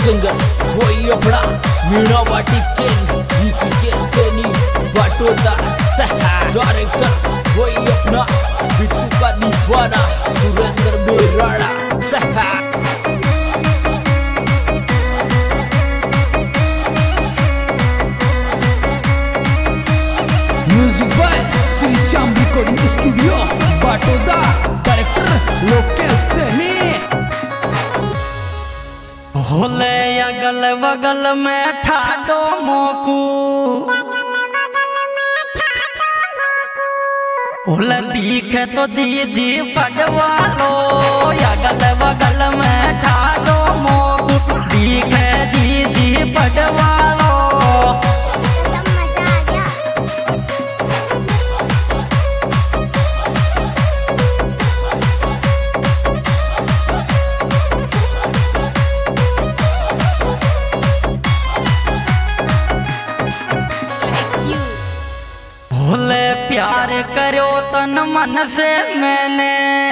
Singer वही अपना मीणा वाटी किंग, म्यूजिक के सैनी बाटोदा सहा, डायरेक्टर वही अपना बिट्टू का दीवाना सुरेंद्र बेराड़ा सहा। Music by Shri Shyam recording studio Batoda, director Lokesh Saini. होले अगल बगल में ठाडो मोकू, होले दिखे तो दीजी पडवा लो। अगल बगल में ठाडो मोकू, दिखे दीजी पडवा लो। भोले प्यार करो तन मन से मैंने,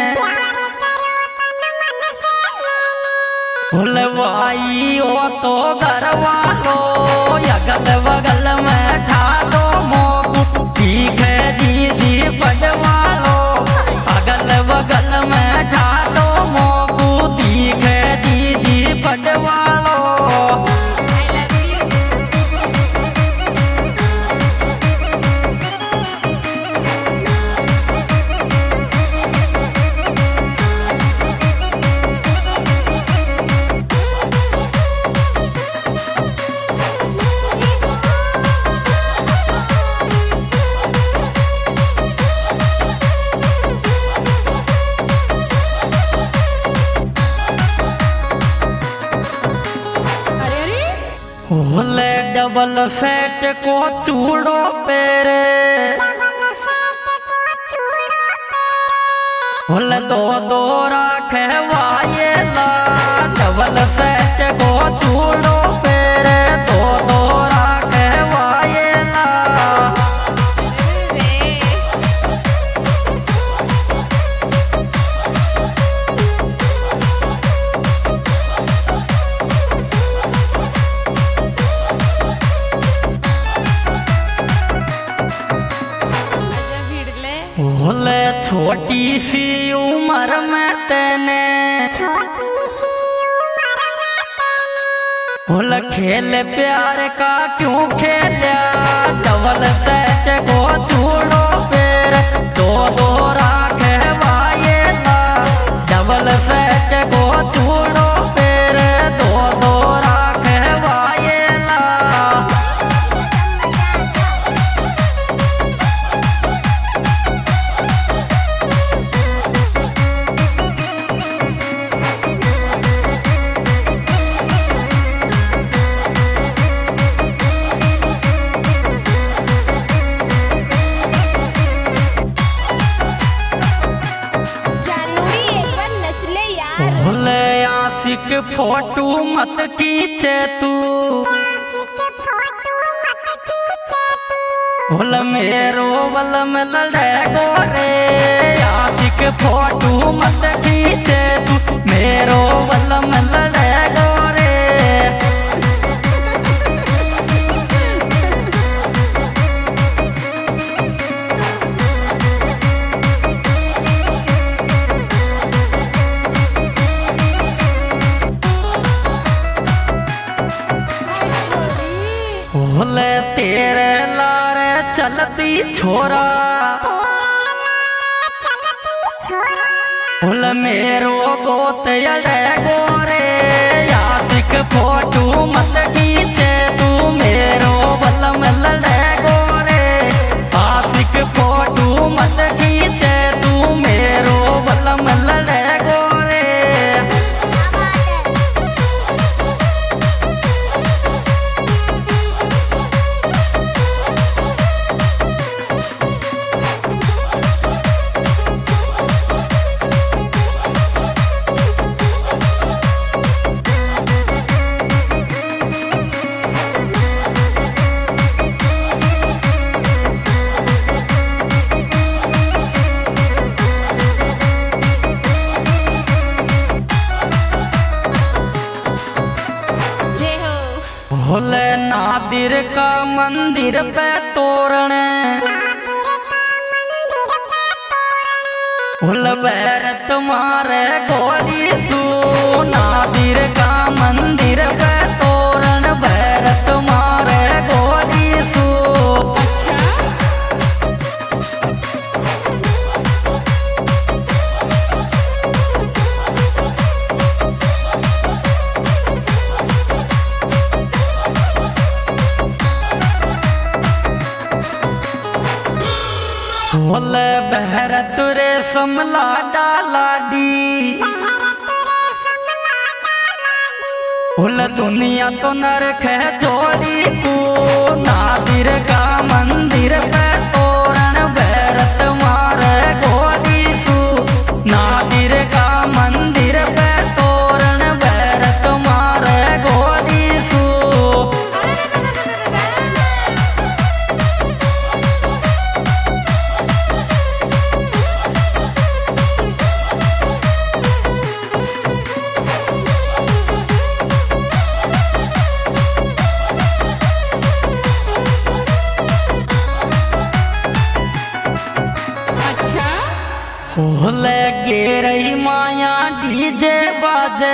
भोले भाई हो तो घर वालो। अगल बगल में ठाडो मोकू, दिखे दीदी पडवा लो। अगल बगल में ठाडो मोकू, दिखे दीदी पडवा लो। भोले डबल सेट को चूड़ो पेरे, भोले दो दो राखे वायेला। डबल सेट को चूड़ो पेरे, दो दो राखे वायेला। भोले छोटी सी उम्र में तेने, भोले खेल प्यार का क्यों खेला। डबल सेट को चूड़ो पेर, दो दो राखे वायेला। डबल सेट को चूड़ो पेर, दो दो राखे वायेला। भोले आशिक फोटो मत खींचे तू, भोले मेरो बल में लड़े गोरे। आशिक फोटो मत खींचे तू, मेरो बल में लड़े गोरे। भोले तेरे लारे चलती छोरा, भोले मेरो गोत अड़े गोरे। आशिक फोटो मत खींचे तू, मेरो बल में लड़े गोरे। आशिक फोटो मत खींचे तू, मेरो बल में लड़े गोरे। भोले नादिर का मंदिर पे तोरण भोल भैरत मारे गोरी तू नादिर का मंदिर पे तोरण भैरत मारे गोरी तू भोले भैरत रे समला डालाडी भोले दुनिया तो नरक है जोड़ी को नादिर का मंदिर पे तोरण भैरत मारे गोरी तू नादिर का मंदिर पे तोरण भैरत मारे गोरी तू भोले गे रही माया डीजे बाजे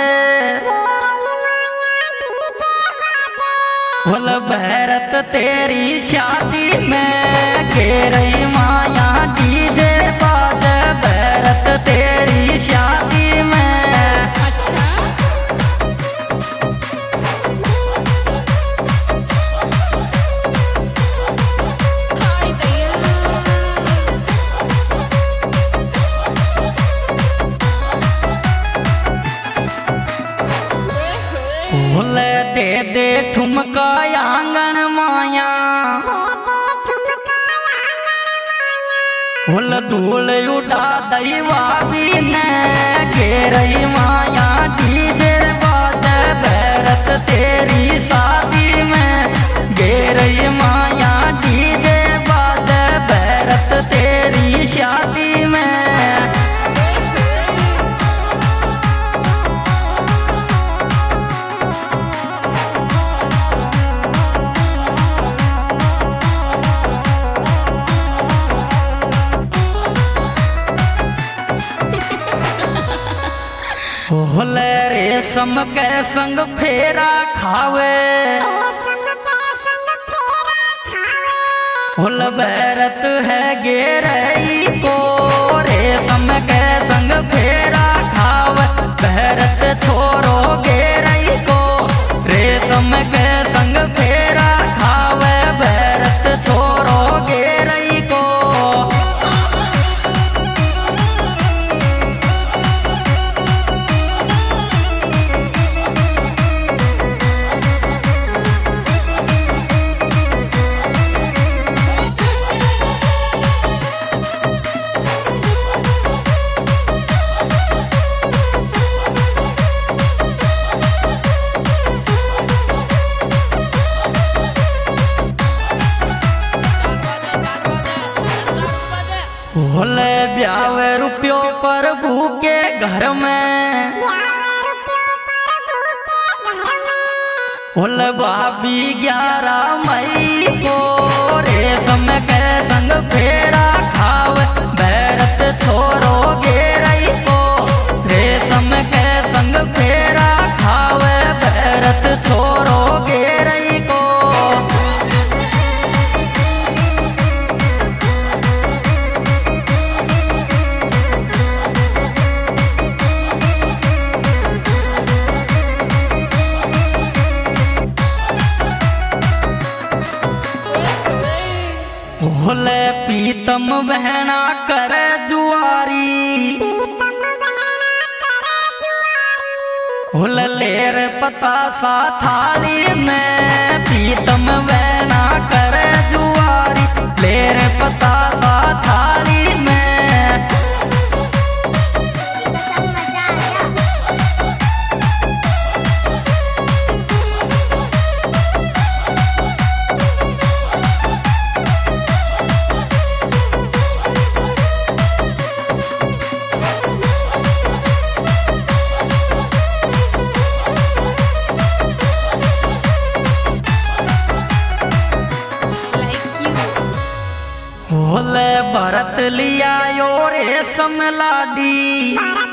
भोले भैरत तेरी शादी में गे रही माया डीजे बाजे भैरत तेरी शादी में भोले दे दे ठुमका आंगन माया भोल धूल उड़ा दैवा भी ने घेरई माया डीजे बाजे भैरत तेरी शादी में घेरई माया डीजे बाजे भैरत तेरी शादी में भोले रेशम के संग फेरा खावे भोल भैरत है गेरई को रेशम के संग फेरा खावे भैरत छोरो गेरई को रेशम के संग फेरा खावे भैरत छोरो गेरई को भोले ब्यावे रुपयों पर भूखे घर में भोले भाभी 11 मई को रेशम के संग फेरा खावे भैरत छोरो गेरई को रेशम के संग फेरा खावे भैरत छोरो गेरई को भोले पीतम बहना करे जुआरी भोले लेर पतासा थाली में पीतम बहना करे जुआरी लेर पतासा थाली में लिया यो रे समलाडी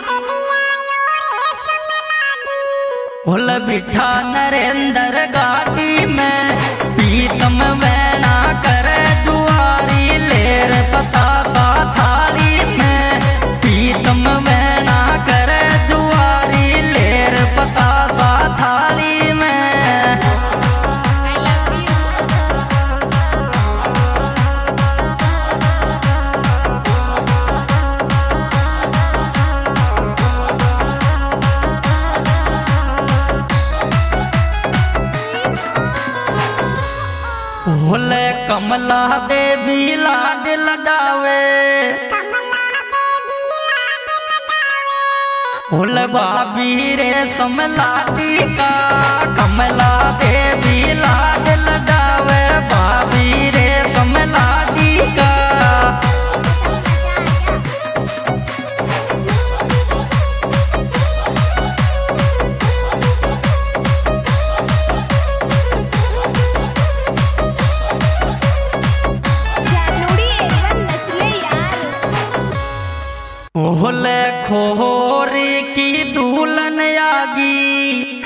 भूल बिठा नरेंद्र गाड़ी में पीतम वैना कर जुआरी लेर पता का थाली में पीतम वैना कर जुआरी लेर पता का थाली में भोले कमला देवी लाड लडावे भोले भाभी रे समलाडी का कमला देवी लाड लडावे भाभी रे समलाडी का भोले खोरी की दुल्हन आगी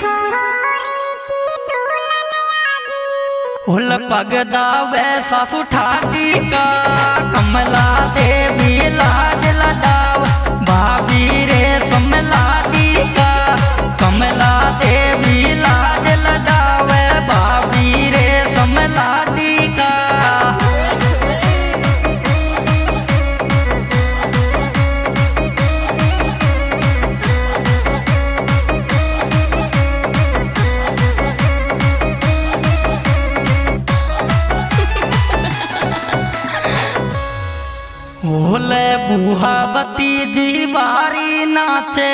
भोले पगदा वैसा सुठाटी का कमला देवी लाड लडाव भाभी रे समलाडी का कमला देवी लाड लडावे भाभी रे समलाडी का भोले बुहावती जी बारी नाचे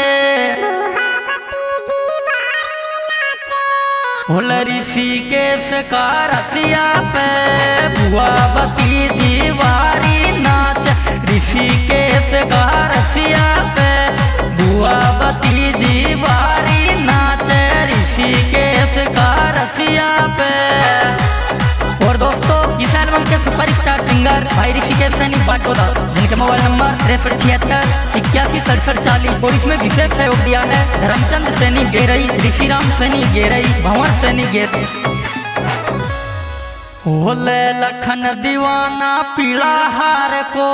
भोले ऋषिकेश का रसिया पे बुहावती जी बारी नाच ऋषिकेश का रसिया पे बुहावती जी बारी नाच ऋषिकेश का रसिया पे। और दोस्तों इस एल्बम के सुपरस्टार सिंगर भाई ऋषिकेश सैनी बाटोदा जिनके मोबाइल नंबर 6376816740 और इसमें विशेष सहयोग दिया है धर्मचंद सैनी गेरई, ऋषिराम सैनी गेरई, भंवर सैनी गेरई। भोले लखन दीवाना पीला हार को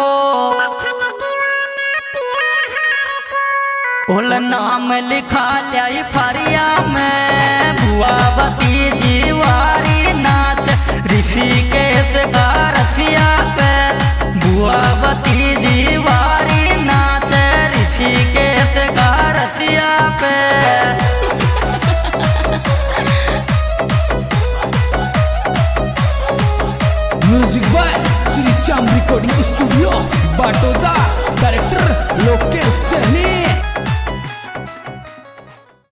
भोले नाम लिखा ल्याई फरिया में बुआवती जीवारी नाच ऋषिकेश का रसिया पे बुआवती जीवारी नाच ऋषिकेश का रसिया पे। Music by Shri Shyam recording studio Batoda, director Lokesh Saini.